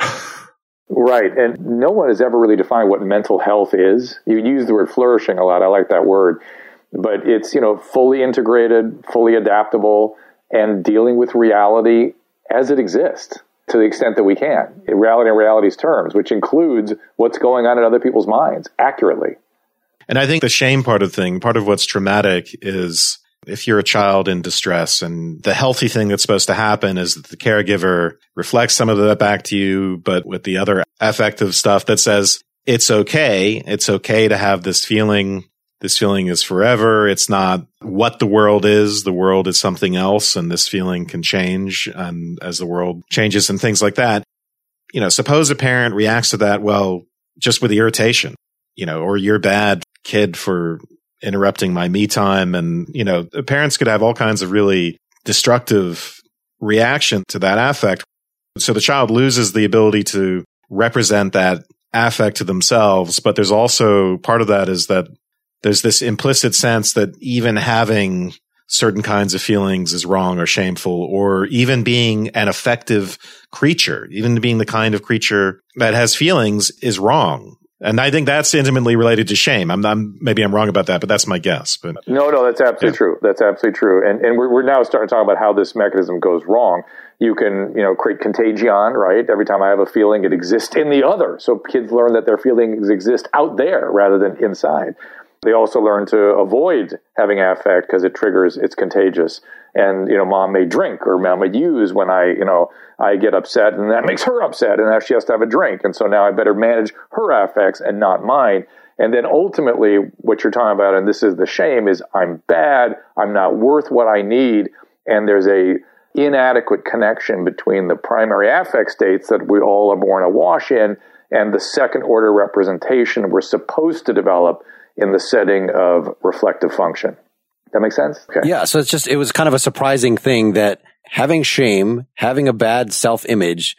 Right. And no one has ever really defined what mental health is. You use the word flourishing a lot. I like that word. But it's, you know, fully integrated, fully adaptable, and dealing with reality as it exists to the extent that we can. Reality in reality's terms, which includes what's going on in other people's minds accurately. And I think the shame part of the thing, part of what's traumatic is if you're a child in distress, and the healthy thing that's supposed to happen is that the caregiver reflects some of that back to you, but with the other affective stuff that says, it's okay. It's okay to have this feeling. This feeling is forever. It's not what the world is. The world is something else, and this feeling can change and as the world changes and things like that. You know, suppose a parent reacts to that, well, just with irritation, you know, or you're bad kid for interrupting my me time. And, you know, parents could have all kinds of really destructive reaction to that affect. So the child loses the ability to represent that affect to themselves. But there's also part of that is that there's this implicit sense that even having certain kinds of feelings is wrong or shameful, or even being an affective creature, even being the kind of creature that has feelings is wrong. And I think that's intimately related to shame. I'm, I'm maybe I'm wrong about that, but that's my guess. But no, no, that's absolutely yeah. true. That's absolutely true. And and we're we're now starting to talk about how this mechanism goes wrong. You can, you know, create contagion, right? Every time I have a feeling, it exists in the other. So kids learn that their feelings exist out there rather than inside. They also learn to avoid having affect because it triggers, it's contagious. And, you know, mom may drink or mom may use when I, you know, I get upset, and that makes her upset, and now she has to have a drink. And so now I better manage her affects and not mine. And then ultimately what you're talking about, and this is the shame, is I'm bad, I'm not worth what I need. And there's a inadequate connection between the primary affect states that we all are born awash in and the second order representation we're supposed to develop in the setting of reflective function. That makes sense? Okay. Yeah. So it's just, it was kind of a surprising thing that having shame, having a bad self-image.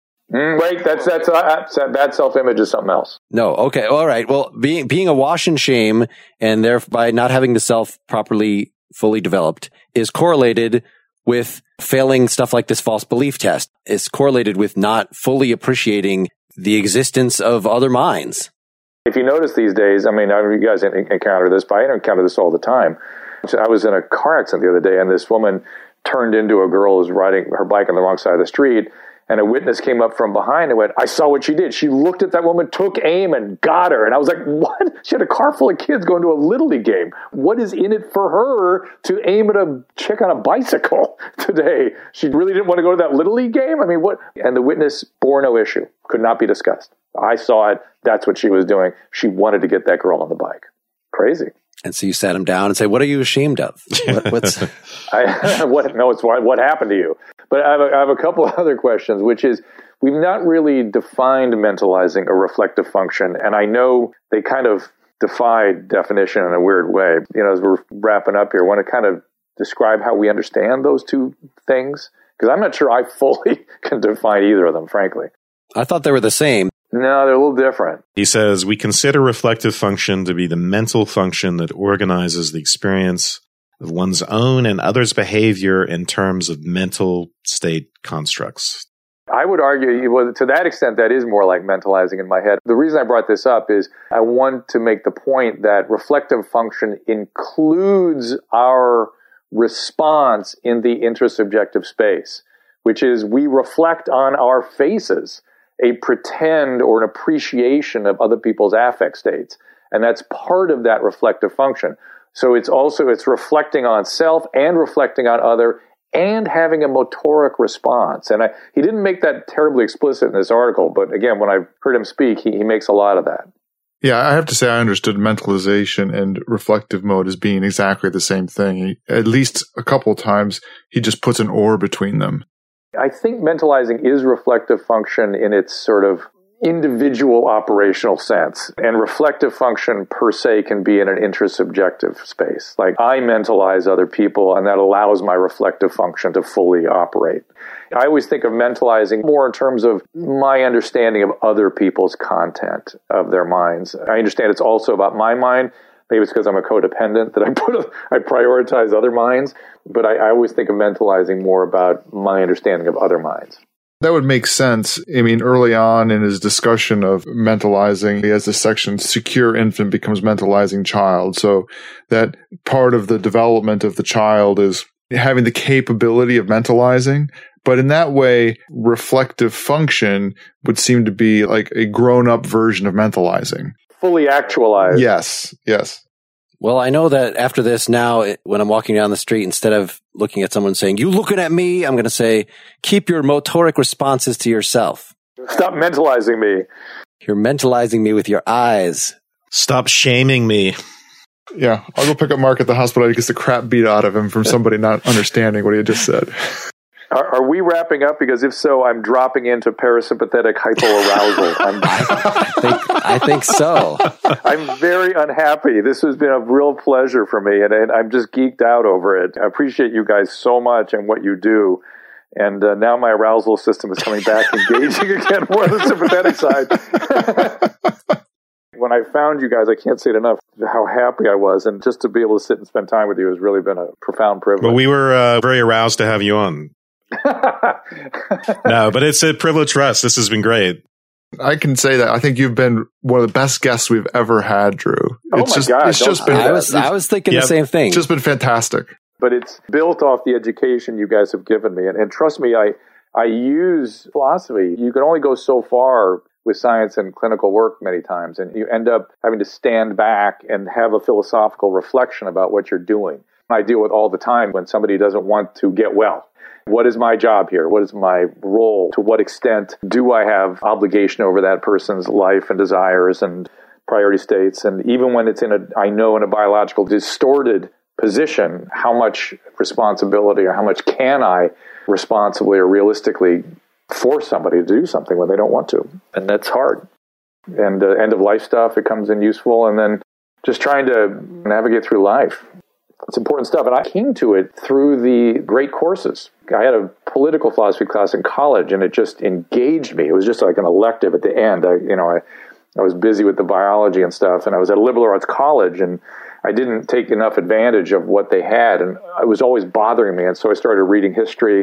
Mm, wait, that's, that's, uh, that bad self-image is something else. No. Okay. All right. Well, being, being awash in shame and thereby not having the self properly, fully developed is correlated with failing stuff like this false belief test. It's correlated with not fully appreciating the existence of other minds. If you notice these days, I mean, I don't know if you guys encounter this, but I encounter this all the time. I was in a car accident the other day, and this woman turned into a girl who was riding her bike on the wrong side of the street, and a witness came up from behind and went, I saw what she did. She looked at that woman, took aim, and got her. And I was like, what? She had a car full of kids going to a Little League game. What is in it for her to aim at a chick on a bicycle today? She really didn't want to go to that Little League game? I mean, what? And the witness bore no issue, could not be discussed. I saw it. That's what she was doing. She wanted to get that girl on the bike. Crazy. And so you sat him down and say, what are you ashamed of? What, what's I, what, no, it's what, what happened to you? But I have, a, I have a couple of other questions, which is, we've not really defined mentalizing a reflective function. And I know they kind of defy definition in a weird way. You know, as we're wrapping up here, I want to kind of describe how we understand those two things? Because I'm not sure I fully can define either of them, frankly. I thought they were the same. No, they're a little different. He says, we consider reflective function to be the mental function that organizes the experience of one's own and others' behavior in terms of mental state constructs. I would argue, well, to that extent, that is more like mentalizing in my head. The reason I brought this up is I want to make the point that reflective function includes our response in the intersubjective space, which is we reflect on our faces a pretend or an appreciation of other people's affect states. And that's part of that reflective function. So it's also, it's reflecting on self and reflecting on other and having a motoric response. And I, he didn't make that terribly explicit in this article, but again, when I heard him speak, he, he makes a lot of that. Yeah, I have to say I understood mentalization and reflective mode as being exactly the same thing. He, at least a couple of times, he just puts an or between them. I think mentalizing is reflective function in its sort of individual operational sense. And reflective function per se can be in an intersubjective space. Like I mentalize other people and that allows my reflective function to fully operate. I always think of mentalizing more in terms of my understanding of other people's content of their minds. I understand it's also about my mind. Maybe it's because I'm a codependent that I put a, I prioritize other minds, but I, I always think of mentalizing more about my understanding of other minds. That would make sense. I mean, early on in his discussion of mentalizing, he has this section, secure infant becomes mentalizing child. So that part of the development of the child is having the capability of mentalizing. But in that way, reflective function would seem to be like a grown-up version of mentalizing. Fully actualized. Yes, yes. Well, I know that after this now, it, when I'm walking down the street, instead of looking at someone saying, you looking at me, I'm going to say, keep your motoric responses to yourself. Stop mentalizing me. You're mentalizing me with your eyes. Stop shaming me. Yeah, I'll go pick up Mark at the hospital. He gets the crap beat out of him from somebody not understanding what he had just said. Are, are we wrapping up? Because if so, I'm dropping into parasympathetic hypoarousal. I'm, I, think, I think so. I'm very unhappy. This has been a real pleasure for me, and, and I'm just geeked out over it. I appreciate you guys so much and what you do. And uh, now my arousal system is coming back, engaging again, more on the sympathetic side. When I found you guys, I can't say it enough, how happy I was. And just to be able to sit and spend time with you has really been a profound privilege. Well, we were uh, very aroused to have you on. No, but it's a privilege for us. This has been great. I can say that I think you've been one of the best guests we've ever had, Drew. Oh it's my just, God, it's just been. I was, I was thinking Yep. the same thing. It's just been fantastic. But it's built off the education you guys have given me. And, and trust me, I, I use philosophy. You can only go so far with science and clinical work many times. And you end up having to stand back and have a philosophical reflection about what you're doing. I deal with all the time when somebody doesn't want to get well. What is my job here? What is my role? To what extent do I have obligation over that person's life and desires and priority states? And even when it's in a, I know in a biological distorted position, how much responsibility or how much can I responsibly or realistically force somebody to do something when they don't want to? And that's hard. And uh, end of life stuff, it comes in useful. And then just trying to navigate through life. It's important stuff. And I came to it through the great courses. I had a political philosophy class in college, and it just engaged me. It was just like an elective at the end. I, you know, I, I was busy with the biology and stuff, and I was at a liberal arts college, and I didn't take enough advantage of what they had, and it was always bothering me. And so I started reading history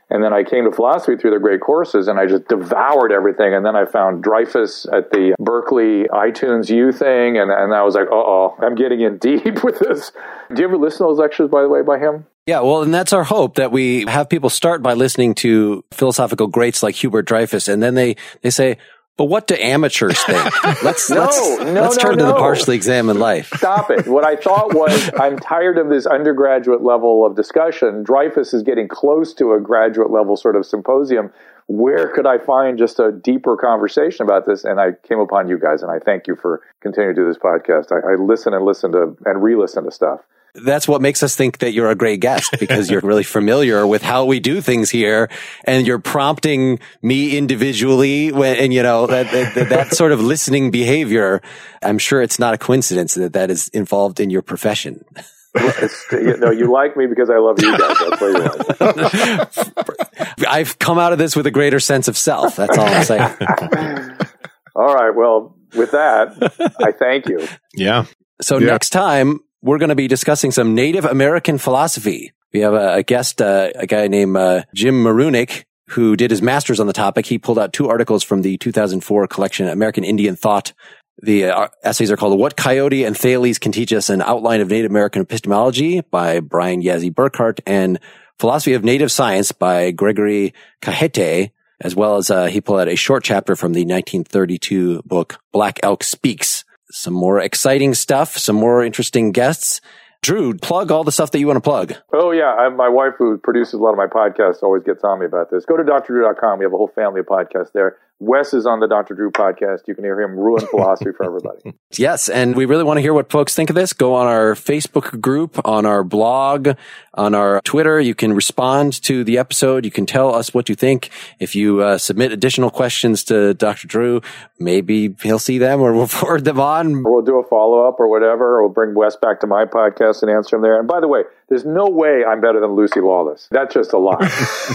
And then I came to philosophy through the great courses, and I just devoured everything. And then I found Dreyfus at the Berkeley iTunes U thing, and, and I was like, uh-oh, I'm getting in deep with this. Do you ever listen to those lectures, by the way, by him? Yeah, well, and that's our hope, that we have people start by listening to philosophical greats like Hubert Dreyfus, and then they, they say, but what do amateurs think? Let's no, let's, no, let's no, turn no. to the Partially Examined Life. Stop it. What I thought was, I'm tired of this undergraduate level of discussion. Dreyfus is getting close to a graduate level sort of symposium. Where could I find just a deeper conversation about this? And I came upon you guys, and I thank you for continuing to do this podcast. I, I listen and listen to and re-listen to stuff. That's what makes us think that you're a great guest, because you're really familiar with how we do things here, and you're prompting me individually when, and you know, that, that, that sort of listening behavior. I'm sure it's not a coincidence that that is involved in your profession. It's, you know, you like me because I love you guys. That's what you like. I've come out of this with a greater sense of self. That's all I'm saying. All right. Well, with that, I thank you. Yeah. So Yeah. next time, we're going to be discussing some Native American philosophy. We have a, a guest, uh, a guy named uh, Jim Marunik, who did his master's on the topic. He pulled out two articles from the two thousand four collection, American Indian Thought. The uh, essays are called What Coyote and Thales Can Teach Us, an Outline of Native American Epistemology by Brian Yazzie Burkhart, and Philosophy of Native Science by Gregory Cajete, as well as uh, he pulled out a short chapter from the nineteen thirty-two book Black Elk Speaks. Some more exciting stuff, some more interesting guests. Drew, plug all the stuff that you want to plug. Oh, yeah. I, my wife, who produces a lot of my podcasts, always gets on me about this. Go to D R drew dot com. We have a whole family of podcasts there. Wes is on the Doctor Drew podcast. You can hear him ruin philosophy for everybody. Yes, and we really want to hear what folks think of this. Go on our Facebook group, on our blog, on our Twitter. You can respond to the episode. You can tell us what you think. If you uh, submit additional questions to Doctor Drew, maybe he'll see them or we'll forward them on. Or we'll do a follow-up or whatever, or we'll bring Wes back to my podcast and answer him there. And by the way, there's no way I'm better than Lucy Lawless. That's just a lie.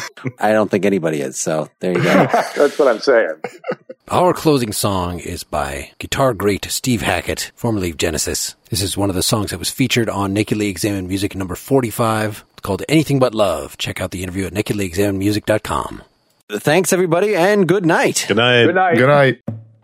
I don't think anybody is, so there you go. That's what I'm saying. Our closing song is by guitar great Steve Hackett, formerly of Genesis. This is one of the songs that was featured on Nakedly Examined Music number forty-five. It's called Anything But Love. Check out the interview at nakedly examined music dot com. Thanks, everybody, and good night. Good night. Good night. Good night.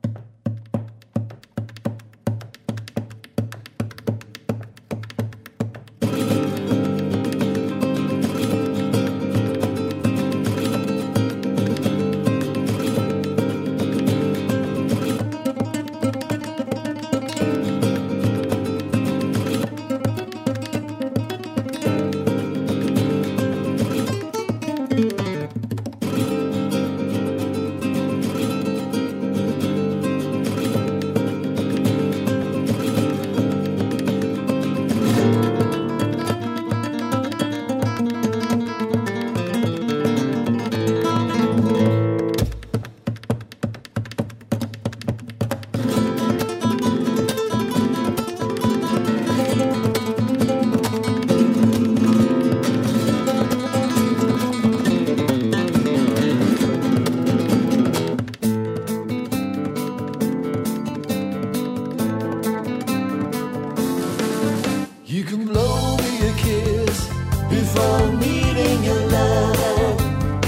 You can blow me a kiss before meeting your lover.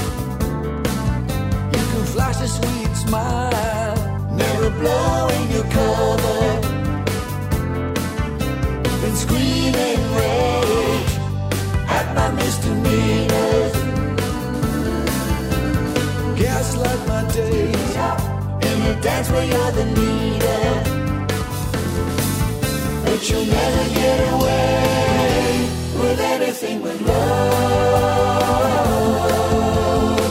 You can flash a sweet smile, never blowing your cover. Then scream in rage at my misdemeanors. Gaslight my days in a dance where you're the leader. But you'll never get away with anything but love.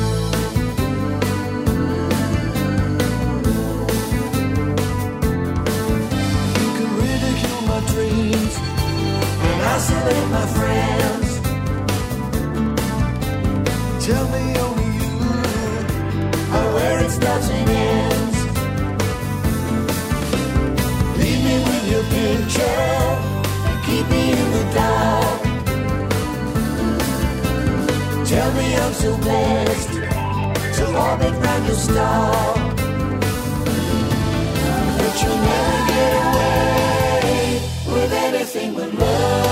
You can ridicule my dreams and isolate my friends. Tell me only you are where it starts and ends. Leave me with your picture and keep me in the dark. Tell me I'm so blessed to orbit round your star. But you'll never get away with anything but love.